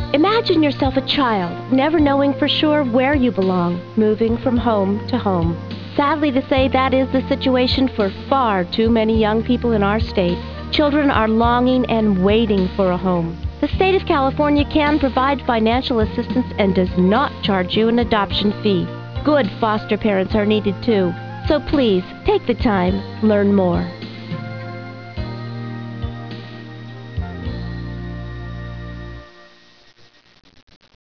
Imagine yourself a child, never knowing for sure where you belong, moving from home to home. Sadly to say, that is the situation for far too many young people in our state. Children are longing and waiting for a home. The state of California can provide financial assistance and does not charge you an adoption fee. Good foster parents are needed too. So please, take the time, learn more.